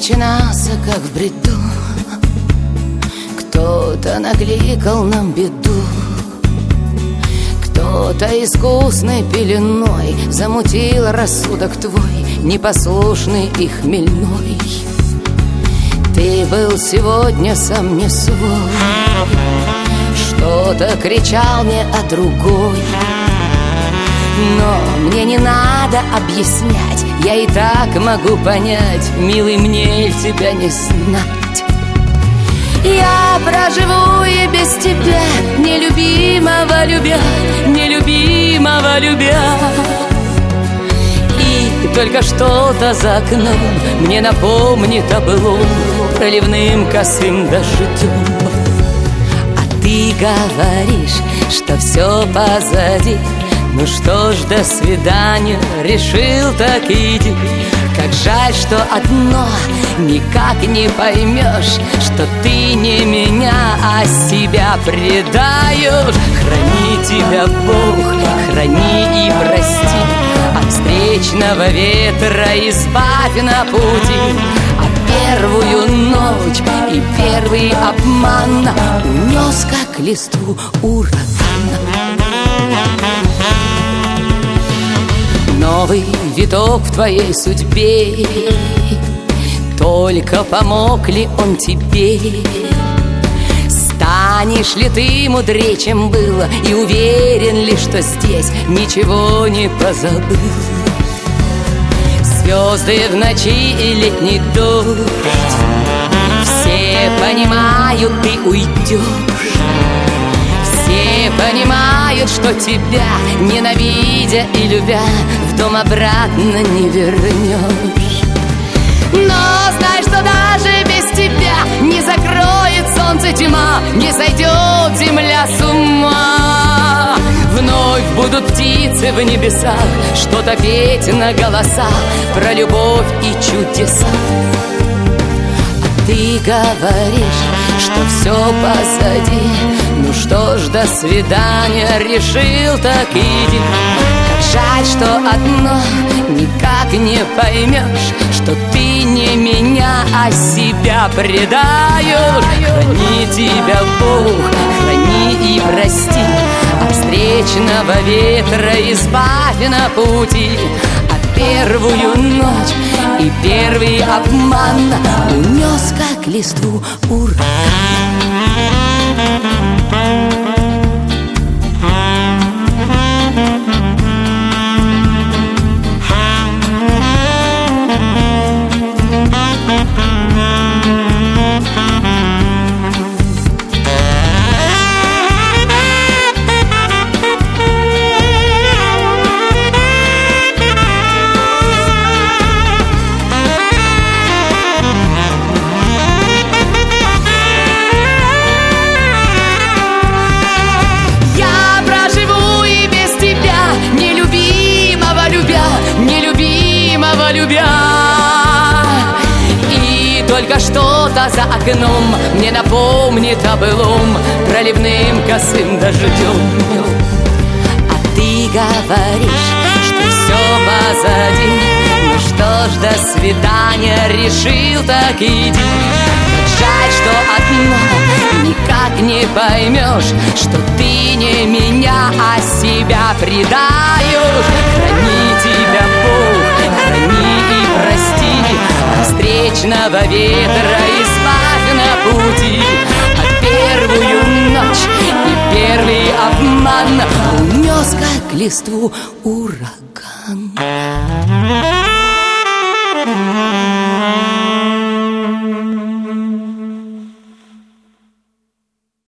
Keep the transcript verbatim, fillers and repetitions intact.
начинался как в бреду. Кто-то накликал нам беду, кто-то искусной пеленой замутил рассудок твой, непослушный и хмельной. Ты был сегодня сам не свой, что-то кричал мне о другой. Но мне не надо объяснять, я и так могу понять, милый, мне тебя не знать. Я проживу и без тебя, нелюбимого любя, нелюбимого любя. И только что-то за окном мне напомнит о былом, проливным косым дождем. А ты говоришь, что все позади. Ну что ж, до свидания, решил, так иди. Как жаль, что одно никак не поймешь, что ты не меня, а себя предаешь. Храни тебя Бог, храни и прости, от встречного ветра избавь на пути. А первую ночь и первый обман унес, как листву ураган. Новый виток в твоей судьбе, только помог ли он тебе? Станешь ли ты мудрее, чем было, и уверен ли, что здесь ничего не позабыл? Звезды в ночи и летний дождь, все понимают, ты уйдешь. Все понимают, что тебя, ненавидя и любя, в дом обратно не вернешь. Но знай, что даже без тебя не закроет солнце тьма, не сойдет земля с ума. Вновь будут птицы в небесах что-то петь на голосах про любовь и чудеса. А ты говоришь, что все позади. Ну что ж, до свидания, решил, так иди. Как жаль, что одно никак не поймешь, что ты не меня, а себя предаешь. Храни тебя Бог, храни и прости, от встречного ветра избавь на пути. А первую ночь и первый обман унес, как листву ураган. Любя. И только что-то за окном мне напомнит о былом, проливным косым дождем. А ты говоришь, что все позади. Ну что ж, до свидания, решил, так иди. Жаль, что одно никак не поймешь, что ты не меня, а себя предаешь. Храни тебя Бог, храни и прости, от встречного ветра избавь на пути. А первую ночь и первый обман унес, как листву ураган.